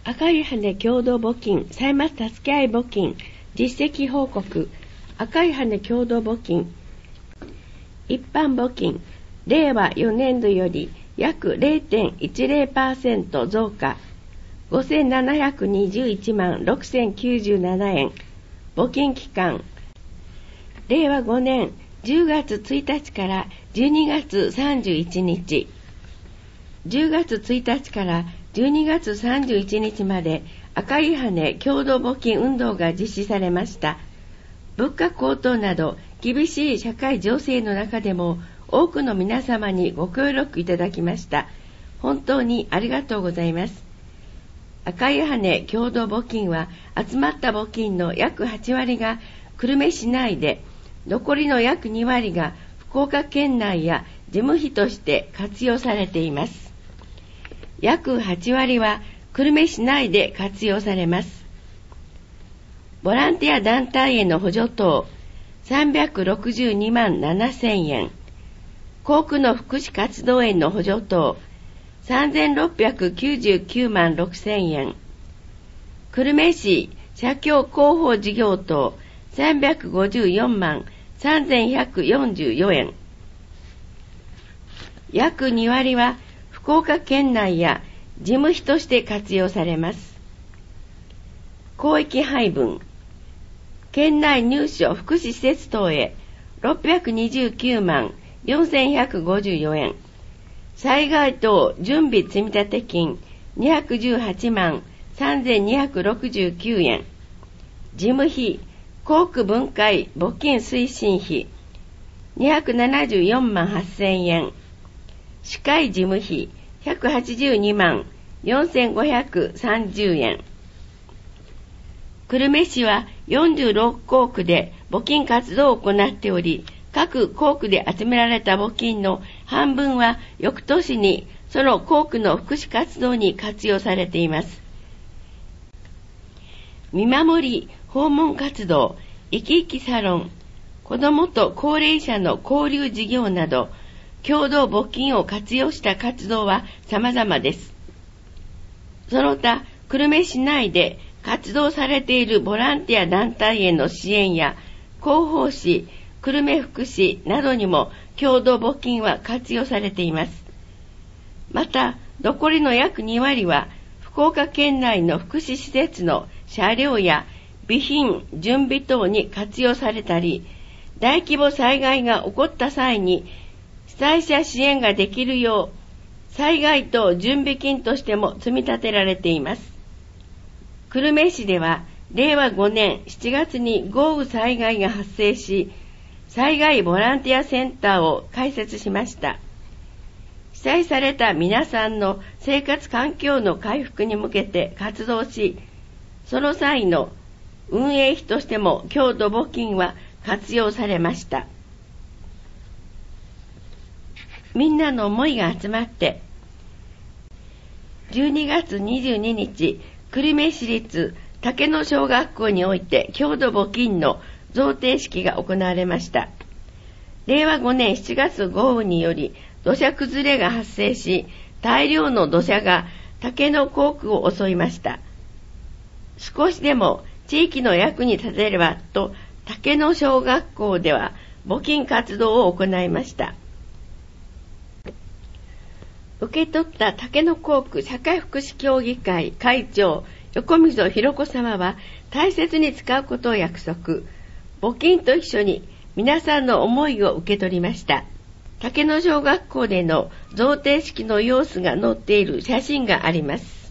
赤い羽共同募金歳末助け合い募金実績報告。赤い羽共同募金一般募金令和4年度より約 0.10% 増加5721万6097円。募金期間令和5年10月1日から12月31日10月1日から12月31日まで赤い羽共同募金運動が実施されました。物価高騰など厳しい社会情勢の中でも多くの皆様にご協力いただきました。本当にありがとうございます。赤い羽共同募金は集まった募金の約8割が久留米市内で、残りの約2割が福岡県内や事務費として活用されています。約8割は久留米市内で活用されます。ボランティア団体への補助等362万7000円。校区の福祉活動への補助等3699万6000円。久留米市社協広報事業等354万3144円。約2割は福岡県内や事務費として活用されます。広域配分県内入所福祉施設等へ629万4154円。災害等準備積立金218万3269円。事務費校区分会募金推進費274万8000円。市会事務費182万4530円。久留米市は46校区で募金活動を行っており、各校区で集められた募金の半分は翌年にその校区の福祉活動に活用されています。見守り訪問活動、生き生きサロン、子どもと高齢者の交流事業など、共同募金を活用した活動は様々です。その他、久留米市内で活動されているボランティア団体への支援や広報誌、久留米福祉などにも共同募金は活用されています。また、残りの約2割は福岡県内の福祉施設の車両や備品、準備等に活用されたり、大規模災害が起こった際に被災者支援ができるよう、災害等準備金としても積み立てられています。久留米市では、令和5年7月に豪雨災害が発生し、災害ボランティアセンターを開設しました。被災された皆さんの生活環境の回復に向けて活動し、その際の運営費としても共同募金は活用されました。みんなの思いが集まって、12月22日、久留米市立竹野小学校において共同募金の贈呈式が行われました。令和5年7月豪雨により土砂崩れが発生し、大量の土砂が竹野校区を襲いました。少しでも地域の役に立てればと、竹野小学校では募金活動を行いました。受け取った竹野校区社会福祉協議会会長横溝弘子様は大切に使うことを約束。募金と一緒に皆さんの思いを受け取りました。竹野小学校での贈呈式の様子が載っている写真があります。